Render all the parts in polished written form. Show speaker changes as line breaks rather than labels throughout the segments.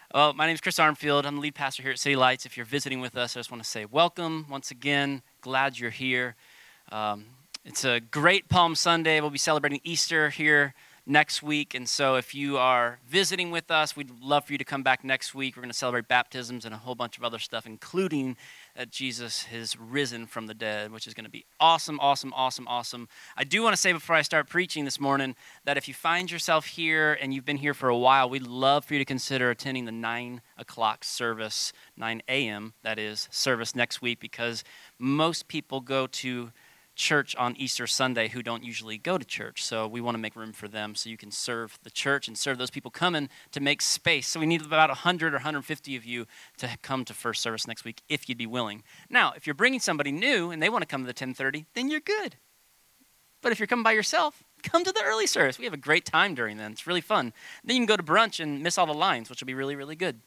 Well, my name is Chris Armfield. I'm the lead pastor here at City Lights. If you're visiting with us, I just want to say welcome once again. Glad you're here. It's a great Palm Sunday. We'll be celebrating Easter here next week. And so if you are visiting with us, we'd love for you to come back next week. We're going to celebrate baptisms and a whole bunch of other stuff, including that Jesus has risen from the dead, which is going to be awesome, awesome, awesome, awesome. I do want to say before I start preaching this morning that if you find yourself here and you've been here for a while, we'd love for you to consider attending the 9 o'clock service, 9 a.m., that is, service next week, because most people go to church on Easter Sunday who don't usually go to church. So we want to make room for them so you can serve the church and serve those people coming to make space. So we need about 100 or 150 of you to come to first service next week if you'd be willing. Now, if you're bringing somebody new and they want to come to the 10:30, then you're good. But if you're coming by yourself, come to the early service. We have a great time during then. It's really fun. Then you can go to brunch and miss all the lines, which will be really, really good.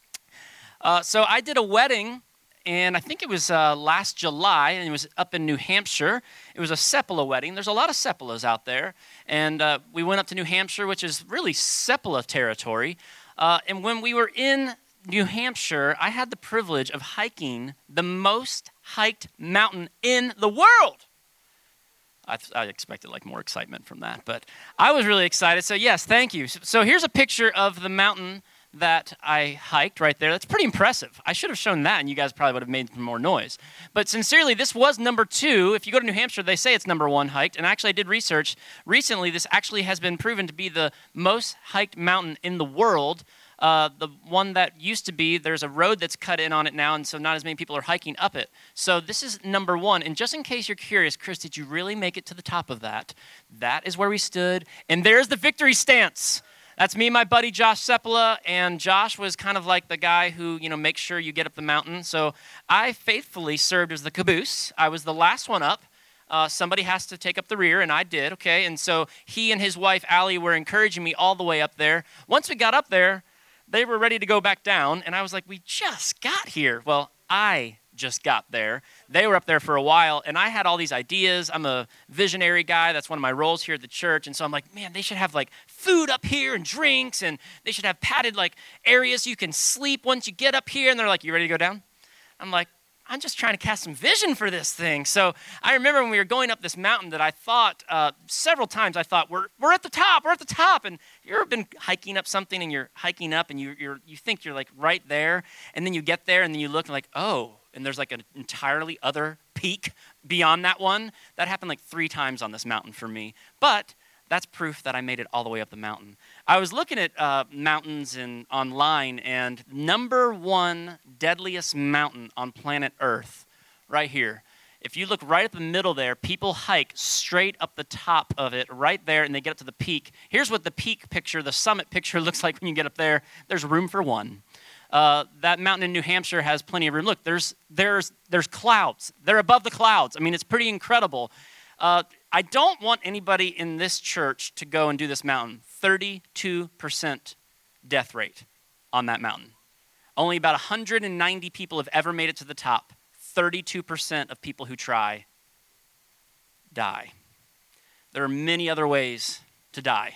So I did a wedding, and I think it was last July, and it was up in New Hampshire. It was a Sepola wedding. There's a lot of Sepolas out there. And we went up to New Hampshire, which is really Sepola territory. And when we were in New Hampshire, I had the privilege of hiking the most hiked mountain in the world. I expected like more excitement from that, but I was really excited. So yes, thank you. So here's a picture of the mountain that I hiked right there. That's pretty impressive. I should have shown that, and you guys probably would have made more noise. But sincerely, this was number 2. If you go to New Hampshire, they say it's number 1 hiked. And actually, I did research. Recently, this actually has been proven to be the most hiked mountain in the world. The one that used to be, there's a road that's cut in on it now, and so not as many people are hiking up it. So this is number 1. And just in case you're curious, Chris, did you really make it to the top of that? That is where we stood. And there's the victory stance. That's me and my buddy Josh Sepola, and Josh was kind of like the guy who, makes sure you get up the mountain. So I faithfully served as the caboose. I was the last one up. Somebody has to take up the rear, and I did, okay? And so he and his wife, Allie, were encouraging me all the way up there. Once we got up there, they were ready to go back down, and I was like, we just got here. Well, I just got there. They were up there for a while, and I had all these ideas. I'm a visionary guy. That's one of my roles here at the church. And so I'm like, man, they should have like food up here and drinks, and they should have padded like areas you can sleep once you get up here. And they're like, you ready to go down? I'm like, I'm just trying to cast some vision for this thing. So I remember when we were going up this mountain that I thought several times, I thought, we're at the top, we're at the top. And you ever been hiking up something and you're hiking up and you think you're like right there, and then you get there and then you look and like, oh, and there's like an entirely other peak beyond that one. That happened like 3 times on this mountain for me. But that's proof that I made it all the way up the mountain. I was looking at mountains online, and number 1 deadliest mountain on planet Earth, right here. If you look right at the middle there, people hike straight up the top of it right there, and they get up to the peak. Here's what the peak picture, the summit picture looks like when you get up there. There's room for 1. That mountain in New Hampshire has plenty of room. Look, there's clouds. They're above the clouds. I mean, it's pretty incredible. I don't want anybody in this church to go and do this mountain. 32% death rate on that mountain. Only about 190 people have ever made it to the top. 32% of people who try die. There are many other ways to die.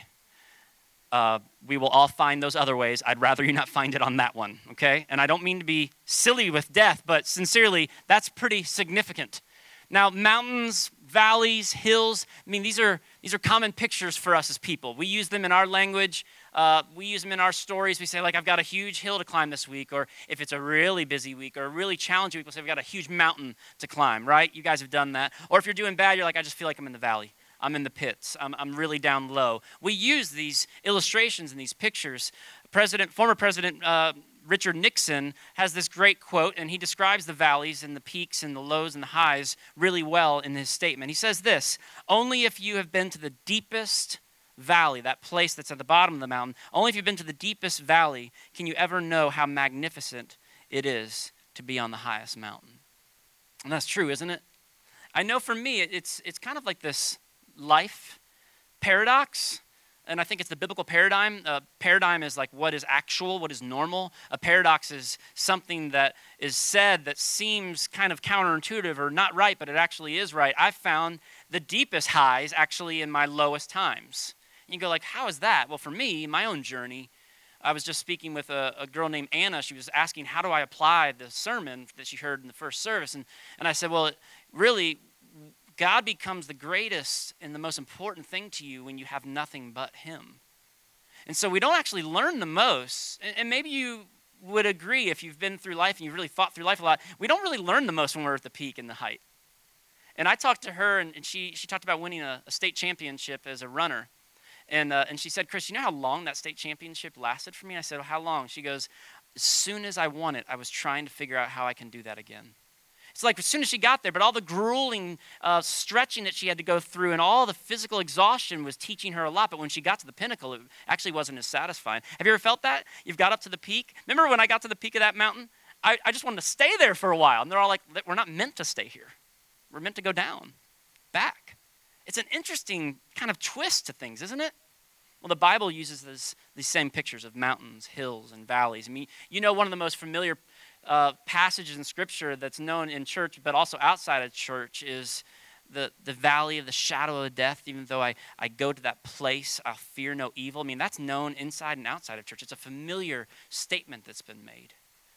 We will all find those other ways. I'd rather you not find it on that one, okay? And I don't mean to be silly with death, but sincerely, that's pretty significant. Now, mountains, valleys, hills, I mean, these are common pictures for us as people. We use them in our language. We use them in our stories. We say, like, I've got a huge hill to climb this week, or if it's a really busy week or a really challenging week, we'll say, I've got a huge mountain to climb, right? You guys have done that. Or if you're doing bad, you're like, I just feel like I'm in the valley. I'm in the pits. I'm really down low. We use these illustrations and these pictures. Former President Richard Nixon has this great quote, and he describes the valleys and the peaks and the lows and the highs really well in his statement. He says this: only if you have been to the deepest valley, that place that's at the bottom of the mountain, only if you've been to the deepest valley can you ever know how magnificent it is to be on the highest mountain. And that's true, isn't it? I know for me, it's kind of like this life paradox. And I think it's the biblical paradigm. A paradigm is like what is actual, what is normal. A paradox is something that is said that seems kind of counterintuitive or not right, but it actually is right. I've found the deepest highs actually in my lowest times. And you go like, how is that? Well, for me, my own journey, I was just speaking with a girl named Anna. She was asking, how do I apply the sermon that she heard in the first service? And I said, well, really, God becomes the greatest and the most important thing to you when you have nothing but him. And so we don't actually learn the most, and maybe you would agree if you've been through life and you've really fought through life a lot, we don't really learn the most when we're at the peak and the height. And I talked to her, and she talked about winning a state championship as a runner. And she said, Chris, you know how long that state championship lasted for me? I said, well, how long? She goes, as soon as I won it, I was trying to figure out how I can do that again. It's like as soon as she got there, but all the grueling stretching that she had to go through and all the physical exhaustion was teaching her a lot. But when she got to the pinnacle, it actually wasn't as satisfying. Have you ever felt that? You've got up to the peak. Remember when I got to the peak of that mountain? I just wanted to stay there for a while. And they're all like, we're not meant to stay here. We're meant to go down, back. It's an interesting kind of twist to things, isn't it? Well, the Bible uses these same pictures of mountains, hills, and valleys. I mean, you know, one of the most familiar passages in Scripture that's known in church, but also outside of church, is the valley of the shadow of death. Even though I go to that place, I'll fear no evil. I mean, that's known inside and outside of church. It's a familiar statement that's been made.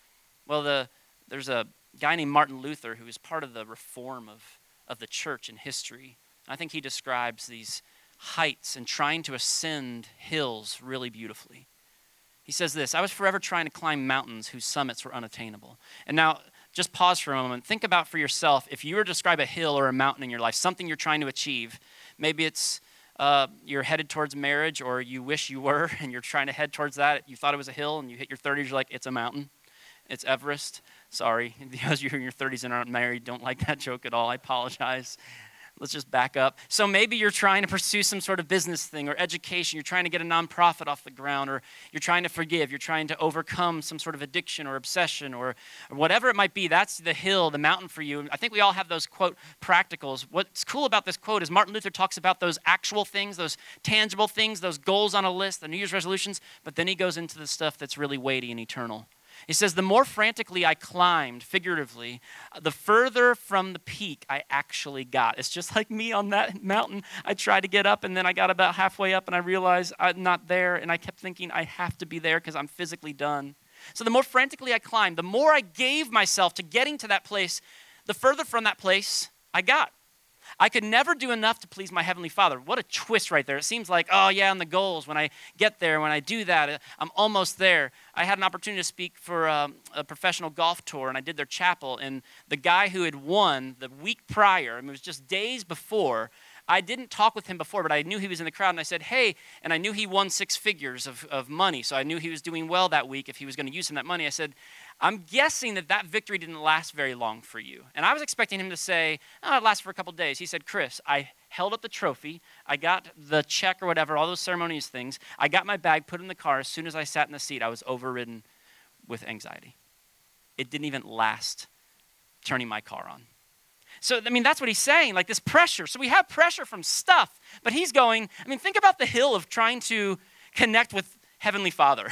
Well, there's a guy named Martin Luther who is part of the reform of the church in history. I think he describes these heights and trying to ascend hills really beautifully. He says this, I was forever trying to climb mountains whose summits were unattainable. And now, just pause for a moment. Think about for yourself, if you were to describe a hill or a mountain in your life, something you're trying to achieve. Maybe it's you're headed towards marriage, or you wish you were, and you're trying to head towards that. You thought it was a hill, and you hit your 30s, you're like, it's a mountain. It's Everest. Sorry, those of you who are in your 30s and aren't married don't like that joke at all. I apologize. Let's just back up. So maybe you're trying to pursue some sort of business thing or education. You're trying to get a nonprofit off the ground, or you're trying to forgive. You're trying to overcome some sort of addiction or obsession or whatever it might be. That's the hill, the mountain for you. I think we all have those, quote, practicals. What's cool about this quote is Martin Luther talks about those actual things, those tangible things, those goals on a list, the New Year's resolutions, but then he goes into the stuff that's really weighty and eternal. He says, the more frantically I climbed, figuratively, the further from the peak I actually got. It's just like me on that mountain. I tried to get up, and then I got about halfway up, and I realized I'm not there, and I kept thinking I have to be there because I'm physically done. So the more frantically I climbed, the more I gave myself to getting to that place, the further from that place I got. I could never do enough to please my Heavenly Father. What a twist right there. It seems like, oh yeah, on the goals, when I get there, when I do that, I'm almost there. I had an opportunity to speak for a professional golf tour, and I did their chapel, and the guy who had won the week prior, I mean, it was just days before, I didn't talk with him before, but I knew he was in the crowd, and I said, hey, and I knew he won 6 figures of money, so I knew he was doing well that week if he was going to use some of that money. I said, I'm guessing that victory didn't last very long for you. And I was expecting him to say, oh, it lasted for a couple days. He said, Chris, I held up the trophy. I got the check or whatever, all those ceremonious things. I got my bag, put it in the car. As soon as I sat in the seat, I was overridden with anxiety. It didn't even last turning my car on. So, I mean, that's what he's saying, like this pressure. So we have pressure from stuff, but he's going, I mean, think about the hill of trying to connect with Heavenly Father.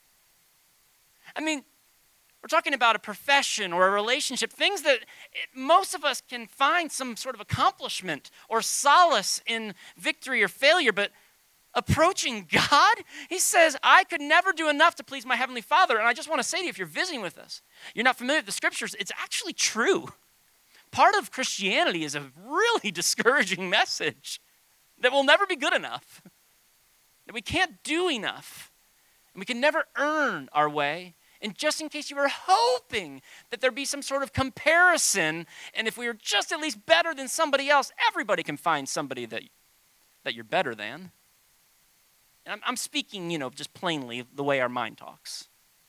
I mean, we're talking about a profession or a relationship, things that most of us can find some sort of accomplishment or solace in victory or failure, but approaching God, he says, I could never do enough to please my Heavenly Father. And I just want to say to you, if you're visiting with us, you're not familiar with the Scriptures, it's actually true. Part of Christianity is a really discouraging message that we'll never be good enough, that we can't do enough, and we can never earn our way. And just in case you were hoping that there'd be some sort of comparison, and if we were just at least better than somebody else, everybody can find somebody that you're better than. And I'm speaking, just plainly the way our mind talks.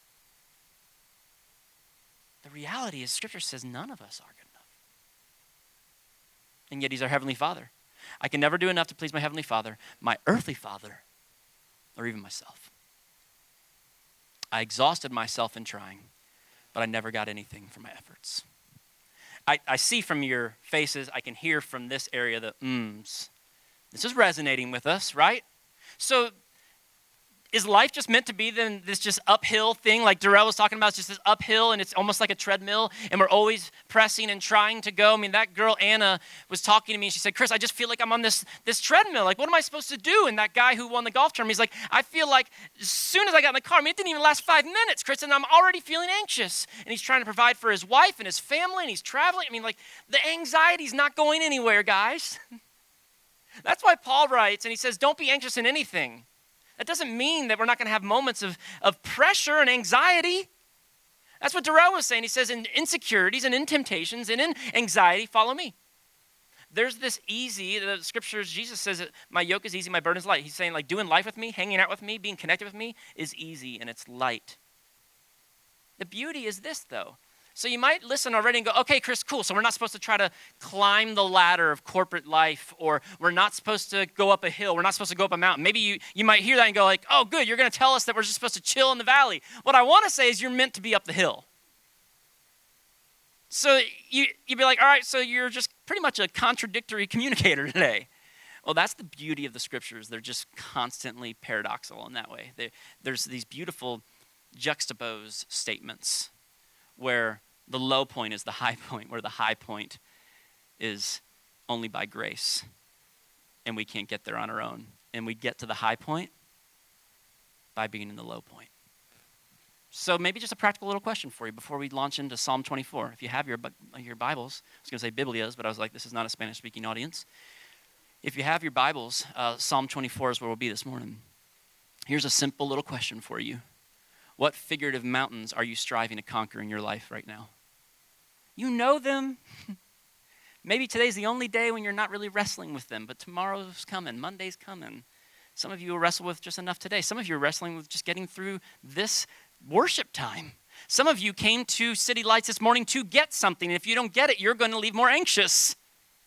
The reality is, Scripture says none of us are good enough. And yet he's our Heavenly Father. I can never do enough to please my Heavenly Father, my earthly father, or even myself. I exhausted myself in trying, but I never got anything for my efforts. I see from your faces, I can hear from this area the ums. This is resonating with us, right? So is life just meant to be then this just uphill thing like Darrell was talking about? It's just this uphill and it's almost like a treadmill and we're always pressing and trying to go. I mean, that girl, Anna, was talking to me and she said, Chris, I just feel like I'm on this treadmill. Like, what am I supposed to do? And that guy who won the golf tournament, he's like, I feel like as soon as I got in the car, I mean, it didn't even last 5 minutes, Chris, and I'm already feeling anxious. And he's trying to provide for his wife and his family and he's traveling. I mean, like, the anxiety's not going anywhere, guys. That's why Paul writes and he says, don't be anxious in anything. That doesn't mean that we're not going to have moments of pressure and anxiety. That's what Darrell was saying. He says in insecurities and in temptations and in anxiety, follow me. There's this easy, the scriptures, Jesus says that my yoke is easy, my burden is light. He's saying like doing life with me, hanging out with me, being connected with me is easy and it's light. The beauty is this though. So you might listen already and go, okay, Chris, cool. So we're not supposed to try to climb the ladder of corporate life, or we're not supposed to go up a hill. We're not supposed to go up a mountain. Maybe you might hear that and go like, oh, good, you're going to tell us that we're just supposed to chill in the valley. What I want to say is you're meant to be up the hill. So you'd be like, all right, so you're just pretty much a contradictory communicator today. Well, that's the beauty of the scriptures. They're just constantly paradoxical in that way. There's these beautiful juxtaposed statements where the low point is the high point, where the high point is only by grace, and we can't get there on our own. And we get to the high point by being in the low point. So maybe just a practical little question for you before we launch into Psalm 24. If you have your Bibles, I was going to say Biblias, but I was like, this is not a Spanish-speaking audience. If you have your Bibles, Psalm 24 is where we'll be this morning. Here's a simple little question for you. What figurative mountains are you striving to conquer in your life right now? You know them. Maybe today's the only day when you're not really wrestling with them, but tomorrow's coming, Monday's coming. Some of you will wrestle with just enough today. Some of you are wrestling with just getting through this worship time. Some of you came to City Lights this morning to get something, and if you don't get it, you're going to leave more anxious.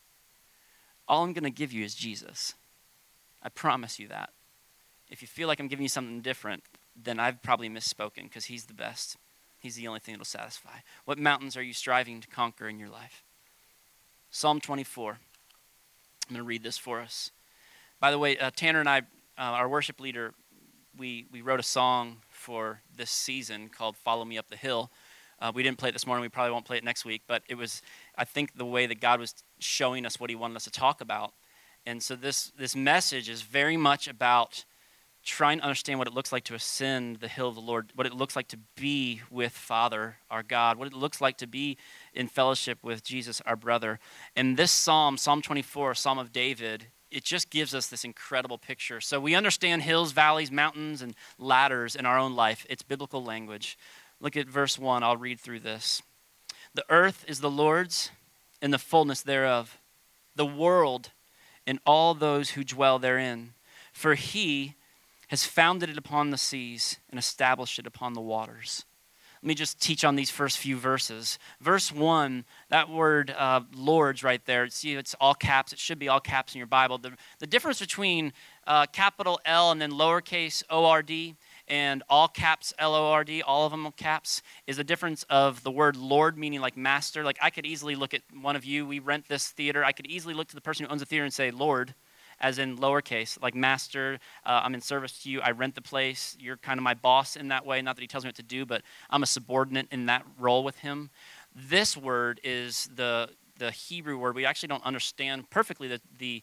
All I'm going to give you is Jesus. I promise you that. If you feel like I'm giving you something different, then I've probably misspoken because he's the best. He's the only thing that will satisfy. What mountains are you striving to conquer in your life? Psalm 24. I'm going to read this for us. By the way, Tanner and I, our worship leader, we wrote a song for this season called Follow Me Up the Hill. We didn't play it this morning. We probably won't play it next week. But it was, I think, the way that God was showing us what he wanted us to talk about. And so this message is very much about trying to understand what it looks like to ascend the hill of the Lord, what it looks like to be with Father, our God, what it looks like to be in fellowship with Jesus, our brother. And this psalm, Psalm 24, Psalm of David, it just gives us this incredible picture. So we understand hills, valleys, mountains, and ladders in our own life. It's biblical language. Look at verse 1. I'll read through this. The earth is the Lord's and the fullness thereof, the world and all those who dwell therein. For he has founded it upon the seas and established it upon the waters. Let me just teach on these first few verses. Verse 1, that word Lord's right there. See, it's all caps. It should be all caps in your Bible. The difference between capital L and then lowercase O-R-D and all caps L-O-R-D, all of them caps, is the difference of the word Lord, meaning like master. Like I could easily look at one of you. We rent this theater. I could easily look to the person who owns the theater and say, Lord, as in lowercase, like master, I'm in service to you, I rent the place, you're kind of my boss in that way, not that he tells me what to do, but I'm a subordinate in that role with him. This word is the Hebrew word. We actually don't understand perfectly the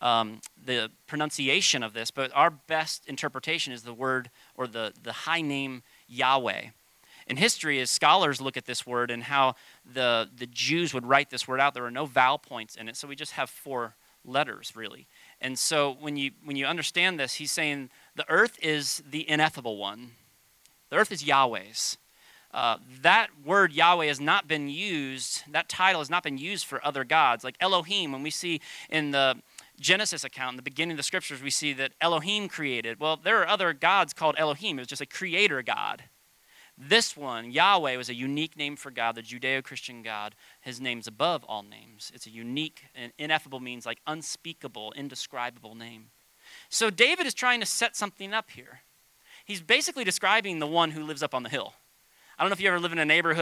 pronunciation of this, but our best interpretation is the word or the high name Yahweh. In history, as scholars look at this word and how the Jews would write this word out, there are no vowel points in it, so we just have 4 letters, really. And so when you understand this, he's saying the earth is the ineffable one. The earth is Yahweh's. That word Yahweh has not been used, that title has not been used for other gods. Like Elohim, when we see in the Genesis account, in the beginning of the scriptures, we see that Elohim created. Well, there are other gods called Elohim. It was just a creator God. This one, Yahweh, was a unique name for God, the Judeo-Christian God. His name's above all names. It's a unique and ineffable means like unspeakable, indescribable name. So David is trying to set something up here. He's basically describing the one who lives up on the hill. I don't know if you ever live in a neighborhood,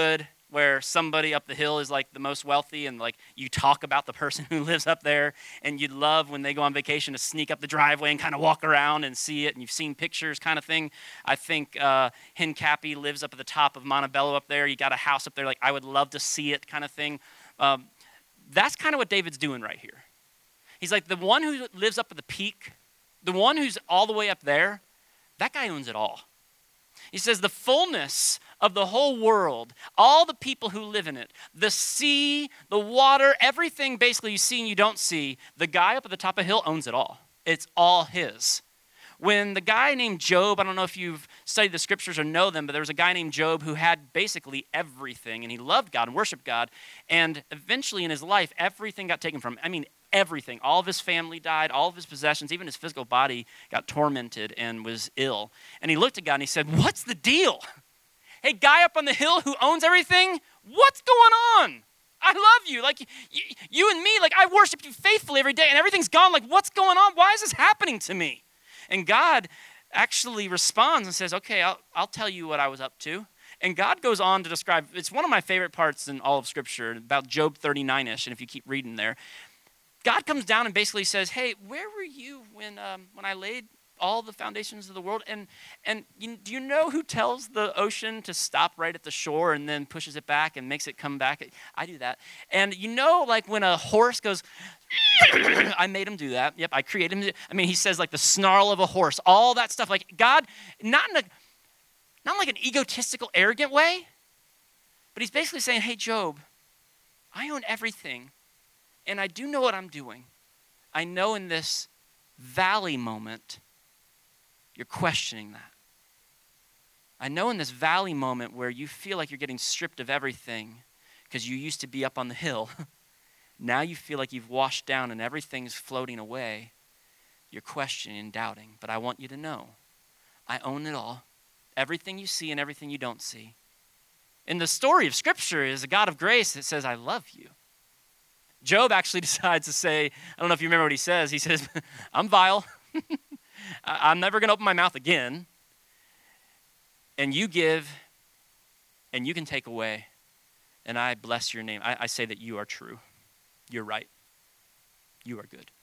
where somebody up the hill is like the most wealthy, and like you talk about the person who lives up there, and you'd love when they go on vacation to sneak up the driveway and kind of walk around and see it, and you've seen pictures kind of thing. I think Hincapie lives up at the top of Montebello up there. You got a house up there, like I would love to see it kind of thing. That's kind of what David's doing right here. He's like the one who lives up at the peak, the one who's all the way up there, that guy owns it all. He says the fullness of the whole world, all the people who live in it, the sea, the water, everything basically you see and you don't see, the guy up at the top of the hill owns it all. It's all his. When the guy named Job, I don't know if you've studied the scriptures or know them, but there was a guy named Job who had basically everything, and he loved God and worshiped God, and eventually in his life, everything got taken from him. I mean, everything. All of his family died, all of his possessions, even his physical body got tormented and was ill. And he looked at God and he said, what's the deal? Hey, guy up on the hill who owns everything, what's going on? I love you. Like, you and me, like, I worship you faithfully every day, and everything's gone. Like, what's going on? Why is this happening to me? And God actually responds and says, okay, I'll tell you what I was up to. And God goes on to describe, it's one of my favorite parts in all of Scripture, about Job 39-ish, and if you keep reading there, God comes down and basically says, hey, where were you when I laid all the foundations of the world? And do you know who tells the ocean to stop right at the shore and then pushes it back and makes it come back? I do that. And you know, like when a horse goes, I made him do that. Yep, I created him. I mean, he says like the snarl of a horse, all that stuff. Like God, not like an egotistical, arrogant way, but he's basically saying, hey, Job, I own everything. And I do know what I'm doing. I know in this valley moment, you're questioning that. I know in this valley moment where you feel like you're getting stripped of everything because you used to be up on the hill. Now you feel like you've washed down and everything's floating away. You're questioning and doubting. But I want you to know, I own it all. Everything you see and everything you don't see. And the story of Scripture is a God of grace that says, I love you. Job actually decides to say, I don't know if you remember what he says. He says, I'm vile. I'm never going to open my mouth again. And you give, and you can take away. And I bless your name. I say that you are true. You're right. You are good.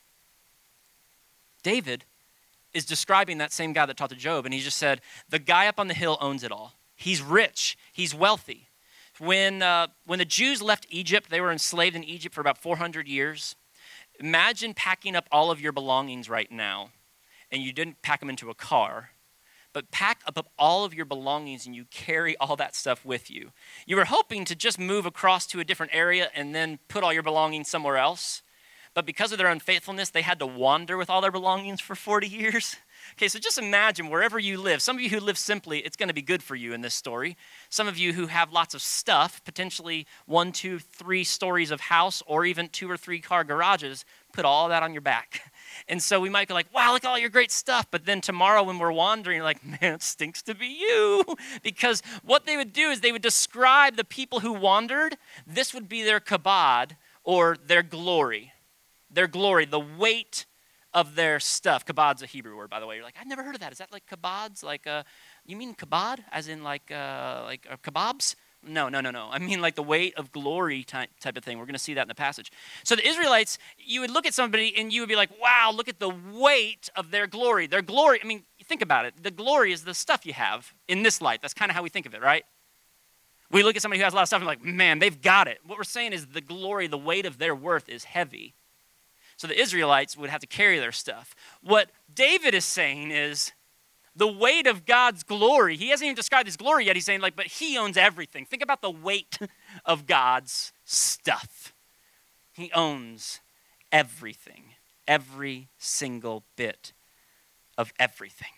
David is describing that same guy that talked to Job, and he just said, the guy up on the hill owns it all. He's rich. He's wealthy. When the Jews left Egypt, they were enslaved in Egypt for about 400 years. Imagine packing up all of your belongings right now, and you didn't pack them into a car, but pack up all of your belongings and you carry all that stuff with you. You were hoping to just move across to a different area and then put all your belongings somewhere else, but because of their unfaithfulness, they had to wander with all their belongings for 40 years. Okay, so just imagine wherever you live. Some of you who live simply, it's going to be good for you in this story. Some of you who have lots of stuff, potentially 1, 2, 3 stories of house or even 2 or 3 car garages, put all that on your back. And so we might go like, wow, look at all your great stuff. But then tomorrow when we're wandering, you're like, man, it stinks to be you. Because what they would do is they would describe the people who wandered. This would be their kabod or their glory. Their glory, the weight of their stuff. Kabod's a Hebrew word, by the way. You're like, I've never heard of that. Is that like kabods? Like, you mean kabod, as in like kebabs? No. I mean like the weight of glory type of thing. We're going to see that in the passage. So the Israelites, you would look at somebody and you would be like, wow, look at the weight of their glory. Their glory, I mean, think about it. The glory is the stuff you have in this life. That's kind of how we think of it, right? We look at somebody who has a lot of stuff and we're like, man, they've got it. What we're saying is the glory, the weight of their worth is heavy. So the Israelites would have to carry their stuff. What David is saying is the weight of God's glory. He hasn't even described his glory yet. He's saying like, but he owns everything. Think about the weight of God's stuff. He owns everything, every single bit of everything.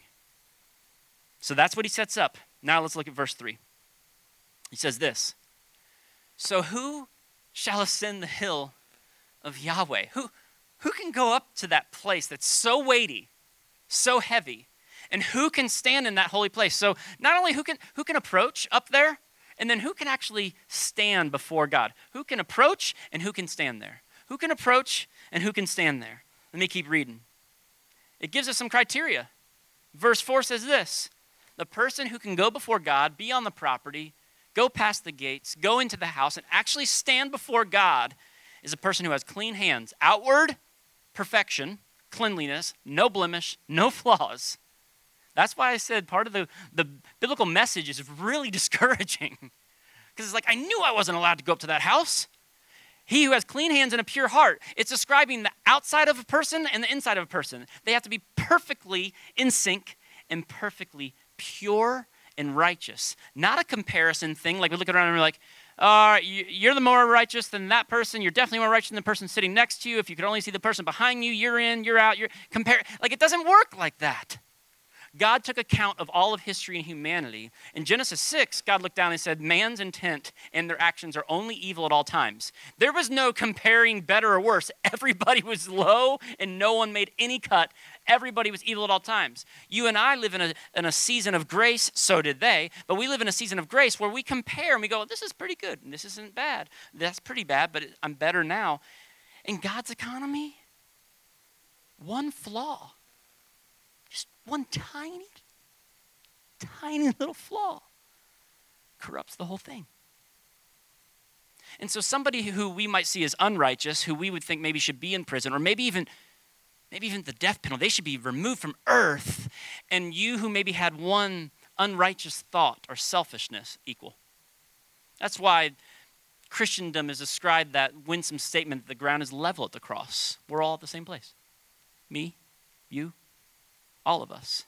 So that's what he sets up. Now let's look at verse 3. He says this, so who shall ascend the hill of Yahweh? Who can go up to that place that's so weighty, so heavy, and who can stand in that holy place? So not only who can approach up there, and then who can actually stand before God? Who can approach and who can stand there? Who can approach and who can stand there? Let me keep reading. It gives us some criteria. Verse 4 says this, the person who can go before God, be on the property, go past the gates, go into the house, and actually stand before God is a person who has clean hands. Outward perfection, cleanliness, no blemish, no flaws. That's why I said part of the biblical message is really discouraging. Because it's like, I knew I wasn't allowed to go up to that house. He who has clean hands and a pure heart. It's describing the outside of a person and the inside of a person. They have to be perfectly in sync and perfectly pure and righteous. Not a comparison thing, like we look around and we're like, all right, you're the more righteous than that person. You're definitely more righteous than the person sitting next to you. If you could only see the person behind you, you're in, you're out. Like, it doesn't work like that. God took account of all of history and humanity. In Genesis 6, God looked down and said, man's intent and their actions are only evil at all times. There was no comparing better or worse. Everybody was low and no one made any cut. Everybody was evil at all times. You and I live in a season of grace, so did they, but we live in a season of grace where we compare and we go, this is pretty good and this isn't bad. That's pretty bad, but I'm better now. In God's economy, one flaw, just one tiny little flaw corrupts the whole thing. And so somebody who we might see as unrighteous, who we would think maybe should be in prison, or maybe even the death penalty, they should be removed from earth. And you who maybe had one unrighteous thought or selfishness equal. That's why Christendom has described that winsome statement that the ground is level at the cross. We're all at the same place. Me, you, all of us.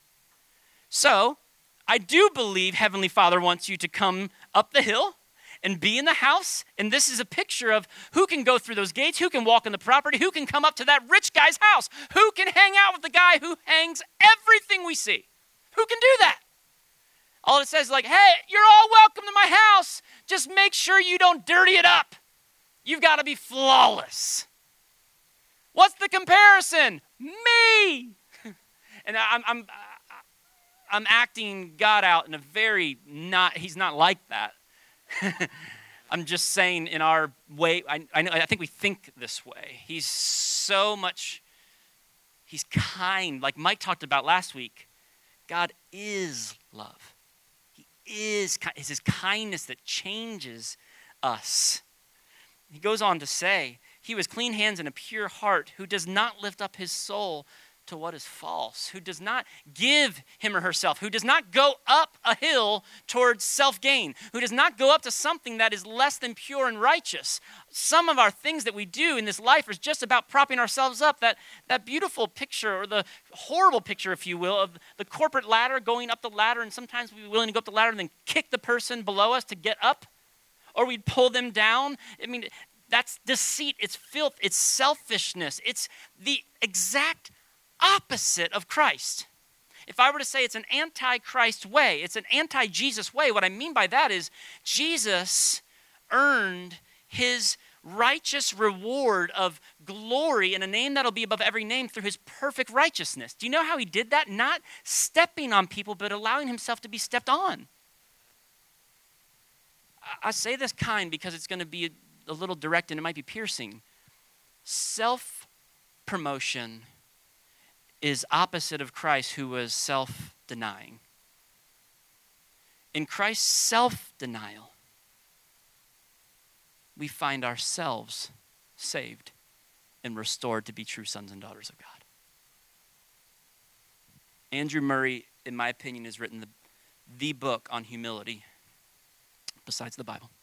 So, I do believe Heavenly Father wants you to come up the hill and be in the house. And this is a picture of who can go through those gates, who can walk on the property, who can come up to that rich guy's house, who can hang out with the guy who hangs everything we see. Who can do that? All it says is like, hey, you're all welcome to my house. Just make sure you don't dirty it up. You've got to be flawless. What's the comparison? Me. And I'm acting God out in a very he's not like that. I'm just saying in our way, I think we think this way. He's kind. Like Mike talked about last week, God is love. He is, it's his kindness that changes us. He goes on to say, he was clean hands and a pure heart, who does not lift up his soul to what is false, who does not give him or herself, who does not go up a hill towards self-gain, who does not go up to something that is less than pure and righteous. Some of our things that we do in this life is just about propping ourselves up. That beautiful picture, or the horrible picture, if you will, of the corporate ladder, going up the ladder, and sometimes we'd be willing to go up the ladder and then kick the person below us to get up, or we'd pull them down. I mean, that's deceit, it's filth, it's selfishness, it's the exact opposite of Christ. If I were to say it's an anti-Christ way, it's an anti-Jesus way, what I mean by that is Jesus earned his righteous reward of glory in a name that'll be above every name through his perfect righteousness. Do you know how he did that? Not stepping on people, but allowing himself to be stepped on. I say this kind because it's going to be a little direct and it might be piercing. Self-promotion is opposite of Christ, who was self-denying. In Christ's self-denial, we find ourselves saved and restored to be true sons and daughters of God. Andrew Murray, in my opinion, has written the book on humility, besides the Bible.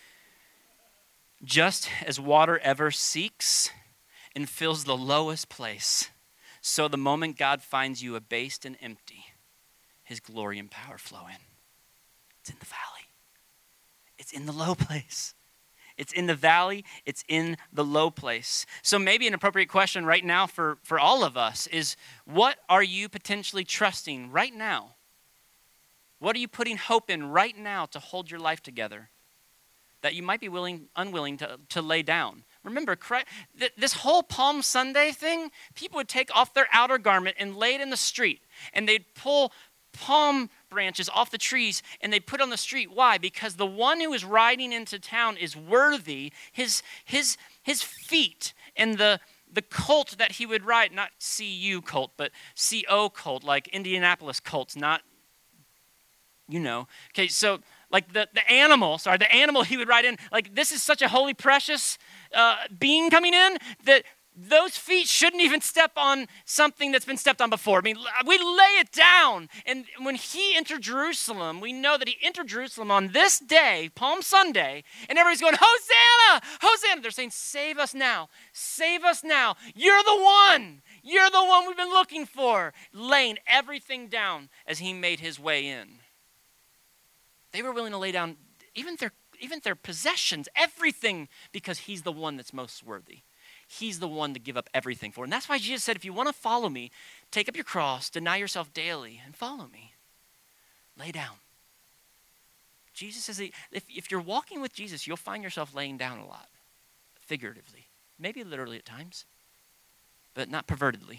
Just as water ever seeks and fills the lowest place, so the moment God finds you abased and empty, his glory and power flow in. It's in the valley. It's in the low place. It's in the valley. It's in the low place. So maybe an appropriate question right now for all of us is, what are you potentially trusting right now? What are you putting hope in right now to hold your life together that you might be unwilling to lay down? Remember, this whole Palm Sunday thing, people would take off their outer garment and lay it in the street. And they'd pull palm branches off the trees and they'd put it on the street. Why? Because the one who is riding into town is worthy. His feet and the colt that he would ride, not CU colt, but CO colt, like Indianapolis colts, not, you know. Okay, so like the animal he would ride in, like this is such a holy, precious being coming in that those feet shouldn't even step on something that's been stepped on before. I mean, we lay it down. And when he entered Jerusalem, we know that he entered Jerusalem on this day, Palm Sunday, and everybody's going, Hosanna, Hosanna. They're saying, save us now, save us now. You're the one. You're the one we've been looking for. Laying everything down as he made his way in. They were willing to lay down even their possessions, everything, because he's the one that's most worthy. He's the one to give up everything for. And that's why Jesus said, if you want to follow me, take up your cross, deny yourself daily, and follow me. Lay down. Jesus says, if you're walking with Jesus, you'll find yourself laying down a lot, figuratively, maybe literally at times, but not pervertedly.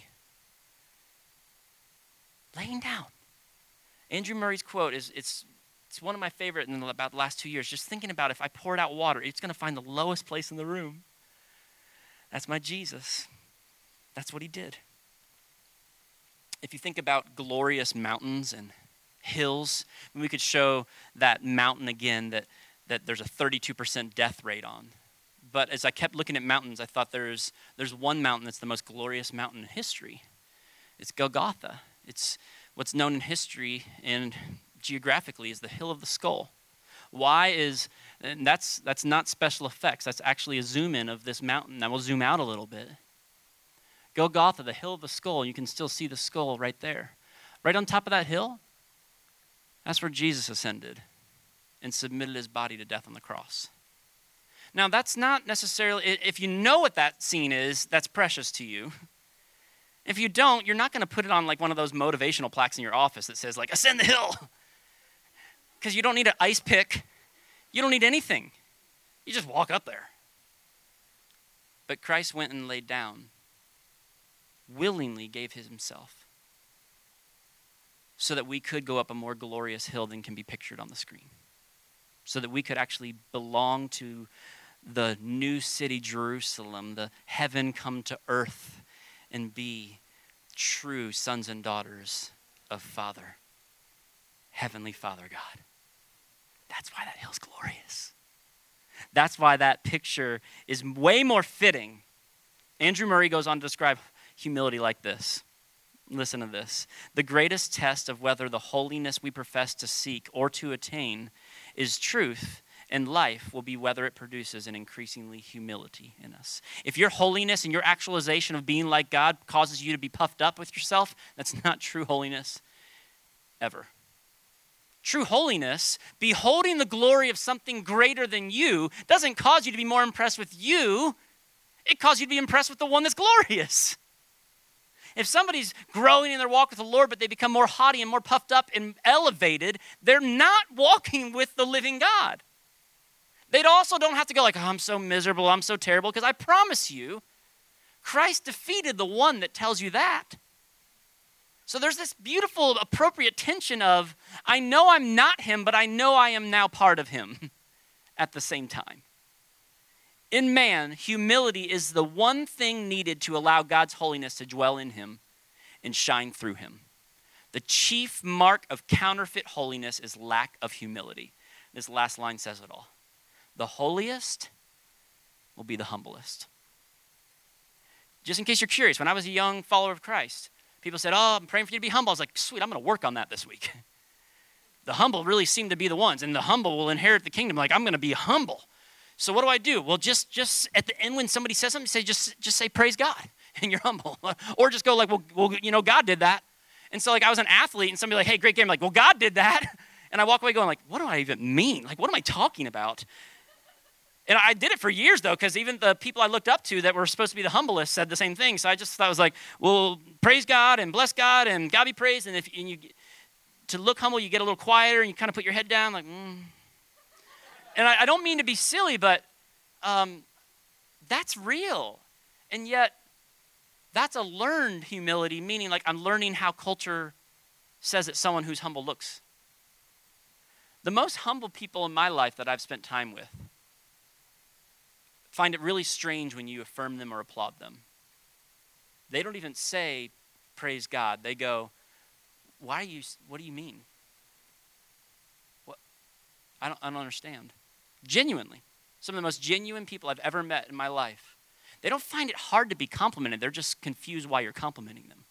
Laying down. Andrew Murray's quote it's one of my favorite in about the last 2 years. Just thinking about if I poured out water, it's going to find the lowest place in the room. That's my Jesus. That's what he did. If you think about glorious mountains and hills, we could show that mountain again that there's a 32% death rate on. But as I kept looking at mountains, I thought there's one mountain that's the most glorious mountain in history. It's Golgotha. It's what's known in history and geographically as the Hill of the Skull. And that's not special effects. That's actually a zoom in of this mountain. Now we'll zoom out a little bit. Golgotha, the Hill of the Skull. You can still see the skull right there. Right on top of that hill, that's where Jesus ascended and submitted his body to death on the cross. Now that's not necessarily, if you know what that scene is, that's precious to you. If you don't, you're not going to put it on like one of those motivational plaques in your office that says like, ascend the hill. Because you don't need an ice pick. You don't need anything. You just walk up there. But Christ went and laid down, willingly gave himself, so that we could go up a more glorious hill than can be pictured on the screen. So that we could actually belong to the new city, Jerusalem, the heaven come to earth, and be true sons and daughters of Father, Heavenly Father God. That's why that hill's glorious. That's why that picture is way more fitting. Andrew Murray goes on to describe humility like this. Listen to this. The greatest test of whether the holiness we profess to seek or to attain is truth and life will be whether it produces an increasingly humility in us. If your holiness and your actualization of being like God causes you to be puffed up with yourself, that's not true holiness ever. True holiness, beholding the glory of something greater than you, doesn't cause you to be more impressed with you. It causes you to be impressed with the one that's glorious. If somebody's growing in their walk with the Lord, but they become more haughty and more puffed up and elevated, they're not walking with the living God. They also don't have to go like, oh, I'm so miserable, I'm so terrible, because I promise you, Christ defeated the one that tells you that. So there's this beautiful, appropriate tension of, I know I'm not him, but I know I am now part of him at the same time. In man, humility is the one thing needed to allow God's holiness to dwell in him and shine through him. The chief mark of counterfeit holiness is lack of humility. This last line says it all. The holiest will be the humblest. Just in case you're curious, when I was a young follower of Christ, people said, oh, I'm praying for you to be humble. I was like, sweet, I'm going to work on that this week. The humble really seem to be the ones, and the humble will inherit the kingdom. Like, I'm going to be humble. So what do I do? Well, just at the end when somebody says something, say just say praise God, and you're humble. Or just go like, well, God did that. And so like I was an athlete, and somebody like, hey, great game. I'm like, well, God did that. And I walk away going like, what do I even mean? Like, what am I talking about? And I did it for years, though, because even the people I looked up to that were supposed to be the humblest said the same thing. So I just thought I was like, well, praise God and bless God and God be praised. And to look humble, you get a little quieter and you kind of put your head down like, And I don't mean to be silly, but that's real. And yet, that's a learned humility, meaning like I'm learning how culture says that someone who's humble looks. The most humble people in my life that I've spent time with find it really strange when you affirm them or applaud them. They don't even say, praise God. They go, what do you mean? What? I don't understand. Genuinely. Some of the most genuine people I've ever met in my life. They don't find it hard to be complimented. They're just confused why you're complimenting them.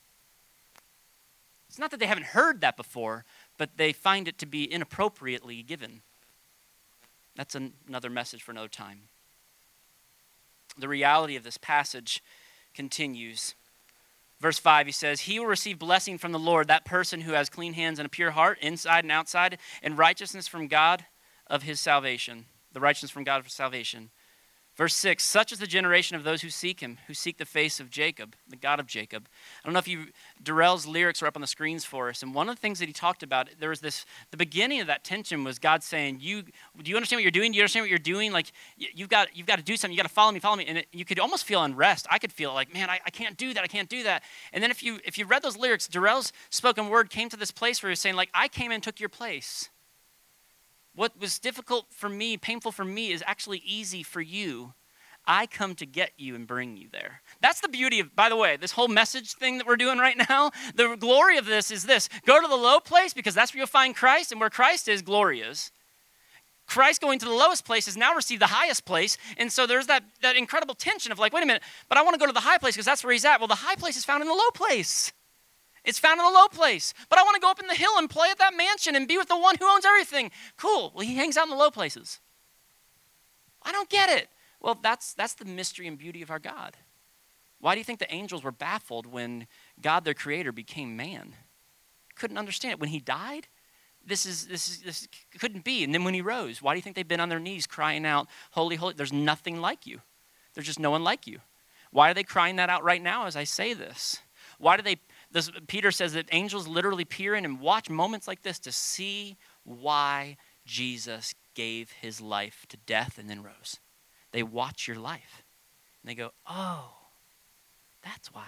It's not that they haven't heard that before, but they find it to be inappropriately given. That's another message for another time. The reality of this passage continues. Verse 5, he says, he will receive blessing from the Lord, that person who has clean hands and a pure heart, inside and outside, and righteousness from God of his salvation. The righteousness from God of his salvation. Verse 6, such is the generation of those who seek him, who seek the face of Jacob, the God of Jacob. I don't know if Darrell's lyrics are up on the screens for us, and one of the things that he talked about, there was the beginning of that tension was God saying, do you understand what you're doing? Do you understand what you're doing? Like, you've got to do something. You've got to follow me. And you could almost feel unrest. I could feel like, man, I can't do that. I can't do that. And then if you read those lyrics, Darrell's spoken word came to this place where he was saying, like, I came and took your place. What was difficult for me, painful for me, is actually easy for you. I come to get you and bring you there. That's the beauty of, by the way, this whole message thing that we're doing right now. The glory of this is this. Go to the low place because that's where you'll find Christ, and where Christ is, glory is. Christ going to the lowest place has now received the highest place, and so there's that incredible tension of like, wait a minute, but I want to go to the high place because that's where he's at. Well, the high place is found in the low place. It's found in the low place. But I want to go up in the hill and play at that mansion and be with the one who owns everything. Cool. Well, he hangs out in the low places. I don't get it. Well, that's the mystery and beauty of our God. Why do you think the angels were baffled when God, their creator, became man? Couldn't understand it. When he died, this couldn't be. And then when he rose, why do you think they've been on their knees crying out, holy, holy? There's nothing like you. There's just no one like you. Why are they crying that out right now as I say this? Why do they... Peter says that angels literally peer in and watch moments like this to see why Jesus gave his life to death and then rose. They watch your life and they go, oh, that's why.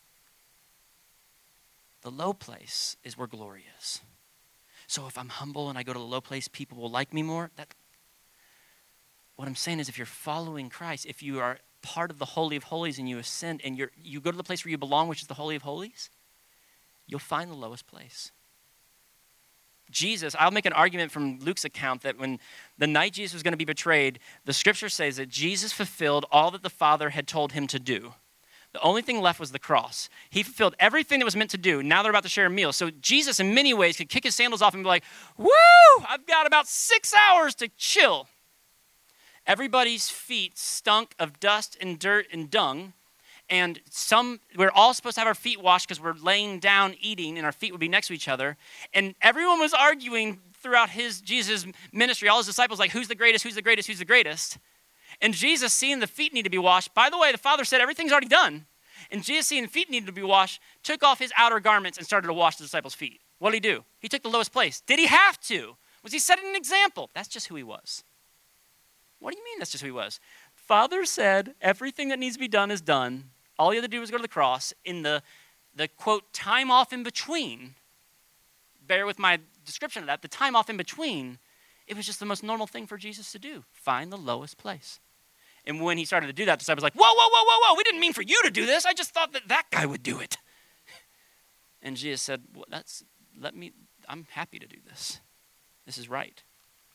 The low place is where glory is. So if I'm humble and I go to the low place, people will like me more. What I'm saying is if you're following Christ, if you are part of the Holy of Holies and you ascend and you go to the place where you belong, which is the Holy of Holies, you'll find the lowest place. Jesus, I'll make an argument from Luke's account that when the night Jesus was going to be betrayed, the scripture says that Jesus fulfilled all that the Father had told him to do. The only thing left was the cross. He fulfilled everything that was meant to do. Now they're about to share a meal. So Jesus, in many ways, could kick his sandals off and be like, woo, I've got about 6 hours to chill. Everybody's feet stunk of dust and dirt and dung. And we're all supposed to have our feet washed because we're laying down eating and our feet would be next to each other. And everyone was arguing throughout Jesus' ministry, all his disciples, like, who's the greatest, who's the greatest, who's the greatest? And Jesus, seeing the feet need to be washed, by the way, the Father said everything's already done. And Jesus, seeing the feet needed to be washed, took off his outer garments and started to wash the disciples' feet. What did he do? He took the lowest place. Did he have to? Was he setting an example? That's just who he was. What do you mean that's just who he was? Father said everything that needs to be done is done. All he had to do was go to the cross. In the quote, time off in between, bear with my description of that, the time off in between, it was just the most normal thing for Jesus to do. Find the lowest place. And when he started to do that, the disciples were like, whoa, we didn't mean for you to do this. I just thought that guy would do it. And Jesus said, well, I'm happy to do this. This is right.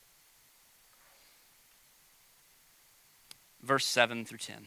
Verses 7 through 10.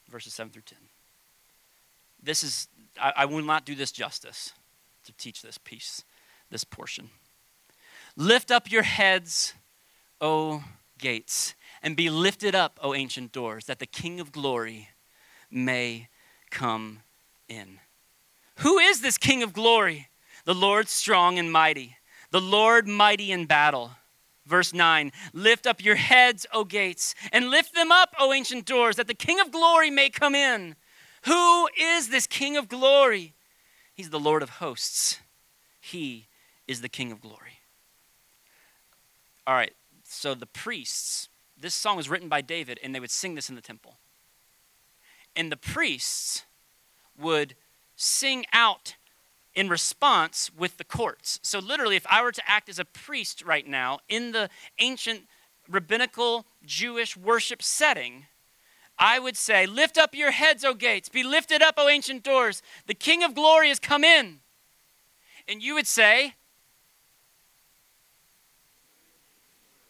I will not do this justice to teach this piece, this portion. Lift up your heads, O gates, and be lifted up, O ancient doors, that the King of glory may come in. Who is this King of glory? The Lord strong and mighty, the Lord mighty in battle. Verse 9, lift up your heads, O gates, and lift them up, O ancient doors, that the King of glory may come in. Who is this King of glory? He's the Lord of hosts. He is the King of glory. All right, so the priests, this song was written by David, and they would sing this in the temple. And the priests would sing out in response with the courts. So literally, if I were to act as a priest right now in the ancient rabbinical Jewish worship setting, I would say, lift up your heads, O gates. Be lifted up, O ancient doors. The King of glory has come in. And you would say,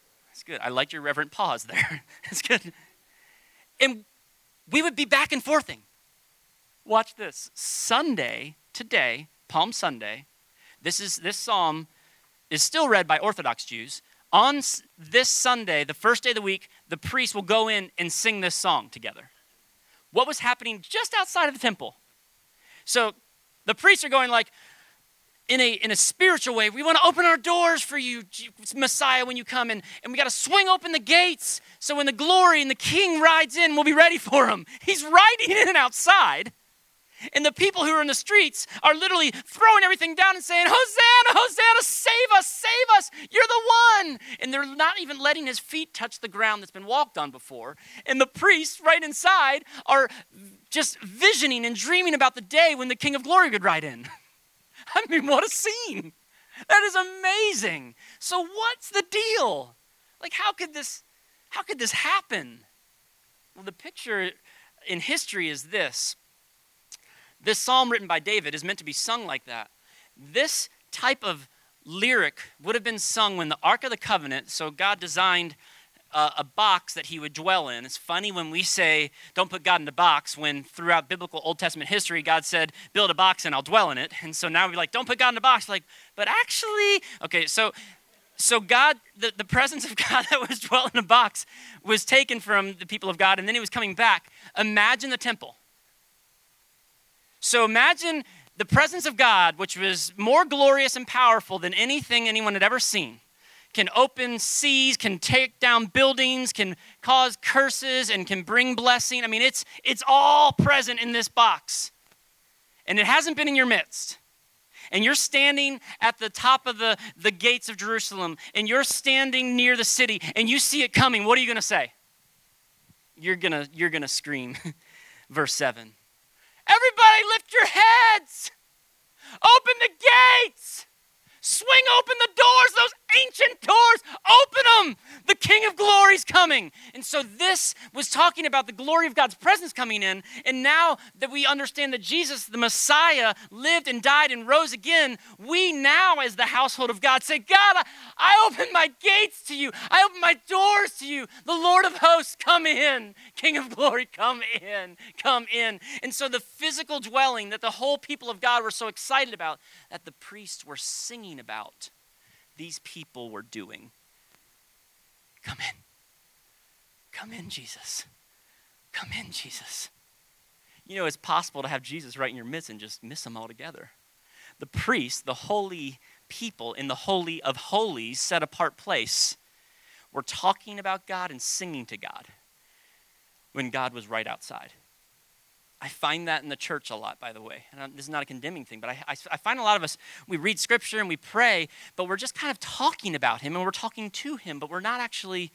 good. I like your reverent pause there. It's good. And we would be back and forthing. Watch this. Sunday, today, Palm Sunday, this psalm is still read by Orthodox Jews. On this Sunday, the first day of the week, the priests will go in and sing this song together. What was happening just outside of the temple? So the priests are going like, in a spiritual way, we want to open our doors for you, Messiah, when you come in. And we got to swing open the gates so when the glory and the king rides in, we'll be ready for him. He's riding in outside. And the people who are in the streets are literally throwing everything down and saying, Hosanna, Hosanna, save us, you're the one. And they're not even letting his feet touch the ground that's been walked on before. And the priests right inside are just visioning and dreaming about the day when the King of Glory would ride in. I mean, what a scene. That is amazing. So what's the deal? Like, how could this happen? Well, the picture in history is this. This psalm written by David is meant to be sung like that. This type of lyric would have been sung when the Ark of the Covenant, so God designed a box that he would dwell in. It's funny when we say, don't put God in a box, when throughout biblical Old Testament history, God said, build a box and I'll dwell in it. And so now we're like, don't put God in a box. Like, but actually, okay, so God, the presence of God that was dwelt in a box was taken from the people of God, and then he was coming back. Imagine the temple. So imagine the presence of God, which was more glorious and powerful than anything anyone had ever seen, can open seas, can take down buildings, can cause curses, and can bring blessing. I mean, it's all present in this box. And it hasn't been in your midst. And you're standing at the top of the gates of Jerusalem, and you're standing near the city, and you see it coming. What are you going to say? You're gonna scream. Verse 7. Everybody lift your heads. Open the gates. Swing open the doors, those ancient doors. Open them. The King of Glory is coming. And so this was talking about the glory of God's presence coming in. And now that we understand that Jesus, the Messiah, lived and died and rose again, we now as the household of God say, God, I open my gates to you. I open my doors to you. The Lord of hosts, come in. King of Glory, come in. Come in. And so the physical dwelling that the whole people of God were so excited about, that the priests were singing about, these people were doing. Come in. Come in, Jesus. Come in, Jesus. You know, it's possible to have Jesus right in your midst and just miss him altogether. The priests, the holy people in the Holy of Holies, set apart place, were talking about God and singing to God when God was right outside. I find that in the church a lot, by the way. And this is not a condemning thing, but I find a lot of us, we read scripture and we pray, but we're just kind of talking about him and we're talking to him, but we're not actually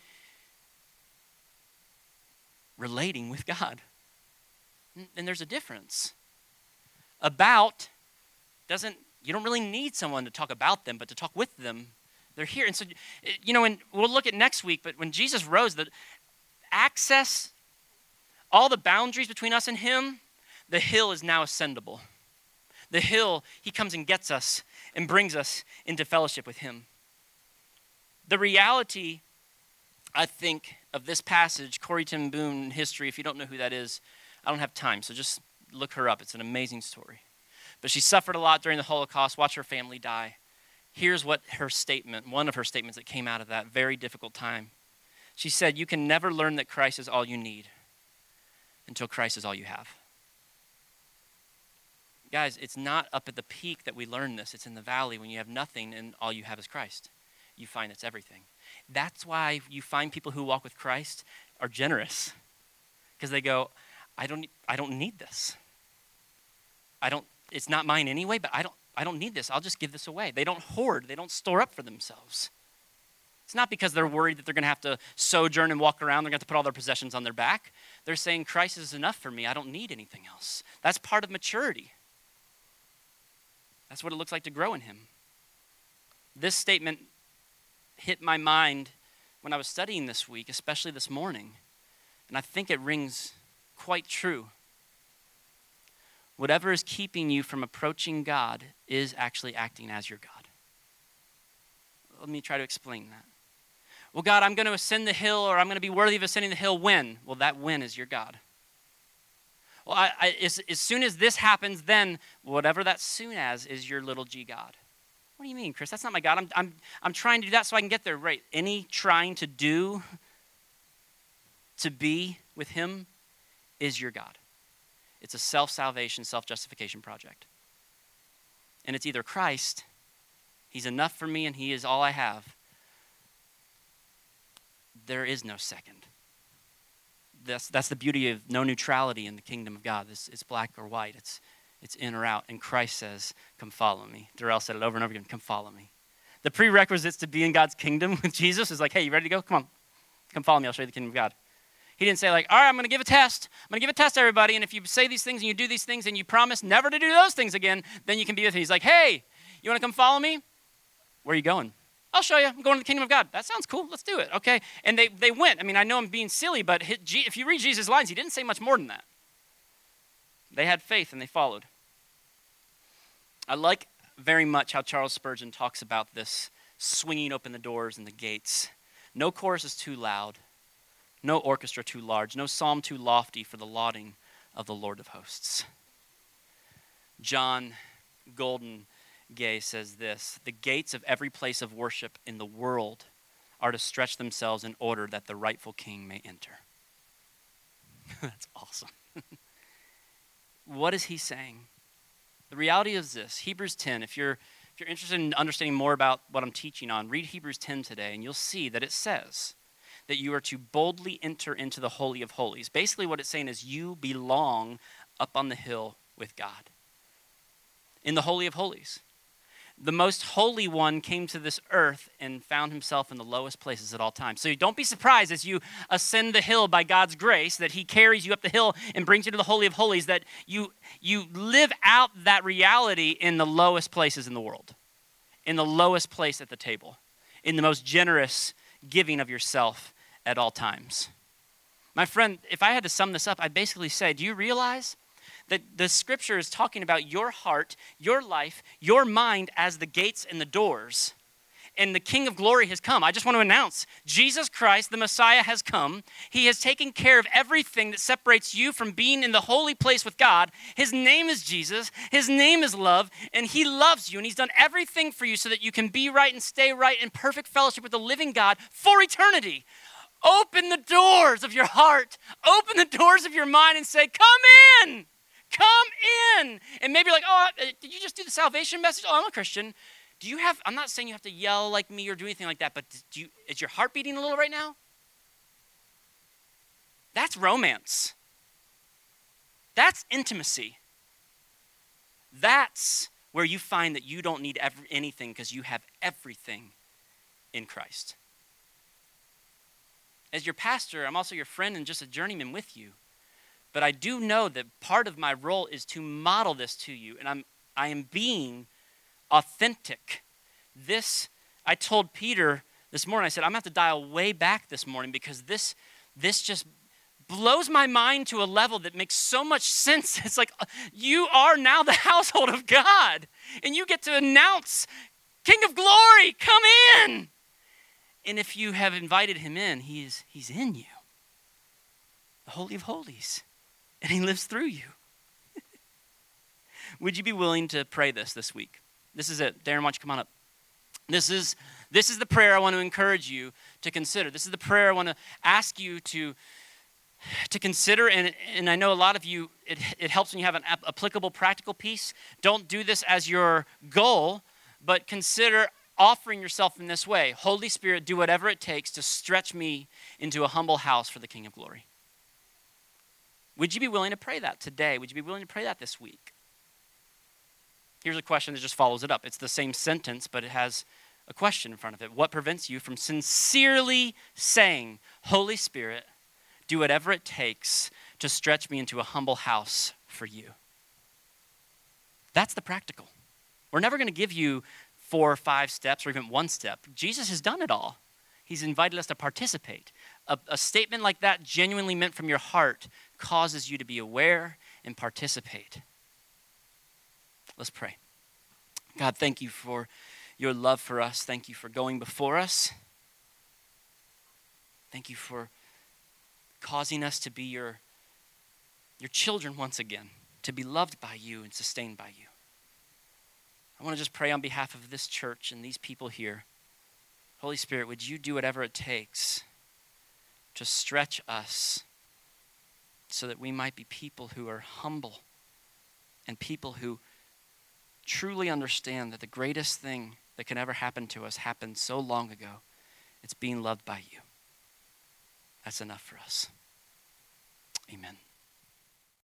relating with God. And there's a difference. About doesn't, you don't really need someone to talk about them, but to talk with them. They're here. And so, you know, and we'll look at next week, but when Jesus rose, the access, all the boundaries between us and him, the hill is now ascendable. The hill, he comes and gets us and brings us into fellowship with him. The reality, I think, of this passage, Corrie ten Boom history, if you don't know who that is, I don't have time, so just look her up. It's an amazing story. But she suffered a lot during the Holocaust, watched her family die. Here's what her statement, one of her statements that came out of that very difficult time. She said, you can never learn that Christ is all you need until Christ is all you have. Guys, it's not up at the peak that we learn this. It's in the valley when you have nothing and all you have is Christ. You find it's everything. That's why you find people who walk with Christ are generous, because they go, I don't need this. It's not mine anyway, but I don't need this. I'll just give this away. They don't hoard. They don't store up for themselves. It's not because they're worried that they're going to have to sojourn and walk around. They're going to have to put all their possessions on their back. They're saying, Christ is enough for me. I don't need anything else. That's part of maturity. That's what it looks like to grow in him. This statement hit my mind when I was studying this week, especially this morning. And I think it rings quite true. Whatever is keeping you from approaching God is actually acting as your God. Let me try to explain that. Well, God, I'm going to ascend the hill, or I'm going to be worthy of ascending the hill when? Well, that when is your God. Well, as soon as this happens, then whatever that soon as is your little g God. What do you mean, Chris? That's not my God. I'm trying to do that so I can get there. Right. Any trying to do, to be with him is your God. It's a self-salvation, self-justification project. And it's either Christ, he's enough for me and he is all I have. There is no second. That's the beauty of no neutrality in the kingdom of God. It's black or white. It's in or out. And Christ says, come follow me. Darrell said it over and over again, come follow me. The prerequisites to be in God's kingdom with Jesus is like, hey, you ready to go? Come on. Come follow me. I'll show you the kingdom of God. He didn't say like, all right, I'm going to give a test. I'm going to give a test to everybody. And if you say these things and you do these things and you promise never to do those things again, then you can be with me. He's like, hey, you want to come follow me? Where are you going? I'll show you. I'm going to the kingdom of God. That sounds cool. Let's do it. Okay. And they went. I mean, I know I'm being silly, but if you read Jesus' lines, he didn't say much more than that. They had faith and they followed. I like very much how Charles Spurgeon talks about this swinging open the doors and the gates. No chorus is too loud. No orchestra too large. No psalm too lofty for the lauding of the Lord of hosts. John Golden Gay says this: the gates of every place of worship in the world are to stretch themselves in order that the rightful king may enter. That's awesome. What is he saying? The reality is this: Hebrews 10, if you're interested in understanding more about what I'm teaching on, read Hebrews 10 today, and you'll see that it says that you are to boldly enter into the Holy of Holies. Basically what it's saying is you belong up on the hill with God. In the Holy of Holies. The most holy one came to this earth and found himself in the lowest places at all times. So don't be surprised as you ascend the hill by God's grace that he carries you up the hill and brings you to the Holy of Holies, that you live out that reality in the lowest places in the world, in the lowest place at the table, in the most generous giving of yourself at all times. My friend, if I had to sum this up, I'd basically say, do you realize that the scripture is talking about your heart, your life, your mind as the gates and the doors, and the King of Glory has come? I just want to announce, Jesus Christ, the Messiah, has come. He has taken care of everything that separates you from being in the holy place with God. His name is Jesus. His name is love, and he loves you, and he's done everything for you so that you can be right and stay right in perfect fellowship with the living God for eternity. Open the doors of your heart. Open the doors of your mind and say, come in. Come in. And maybe you're like, oh, did you just do the salvation message? Oh, I'm a Christian. Do you have, I'm not saying you have to yell like me or do anything like that, but is your heart beating a little right now? That's romance. That's intimacy. That's where you find that you don't need anything because you have everything in Christ. As your pastor, I'm also your friend and just a journeyman with you. But I do know that part of my role is to model this to you, and I am being authentic. I told Peter this morning, I said, I'm going to have to dial way back this morning because this just blows my mind to a level that makes so much sense. It's like, you are now the household of God, and you get to announce, King of Glory, come in. And if you have invited him in, he's in you. The Holy of Holies. And he lives through you. Would you be willing to pray this week? This is it. Darren, why don't you come on up? This is the prayer I want to encourage you to consider. This is the prayer I want to ask you to consider. And I know a lot of you, it helps when you have an applicable, practical piece. Don't do this as your goal, but consider offering yourself in this way. Holy Spirit, do whatever it takes to stretch me into a humble house for the King of Glory. Would you be willing to pray that today? Would you be willing to pray that this week? Here's a question that just follows it up. It's the same sentence, but it has a question in front of it. What prevents you from sincerely saying, Holy Spirit, do whatever it takes to stretch me into a humble house for you? That's the practical. We're never going to give you 4 or 5 steps or even 1 step. Jesus has done it all. He's invited us to participate. A statement like that, genuinely meant from your heart, causes you to be aware and participate. Let's pray. God, thank you for your love for us. Thank you for going before us. Thank you for causing us to be your children once again, to be loved by you and sustained by you. I want to just pray on behalf of this church and these people here. Holy Spirit, would you do whatever it takes to stretch us so that we might be people who are humble and people who truly understand that the greatest thing that can ever happen to us happened so long ago. It's being loved by you. That's enough for us. Amen.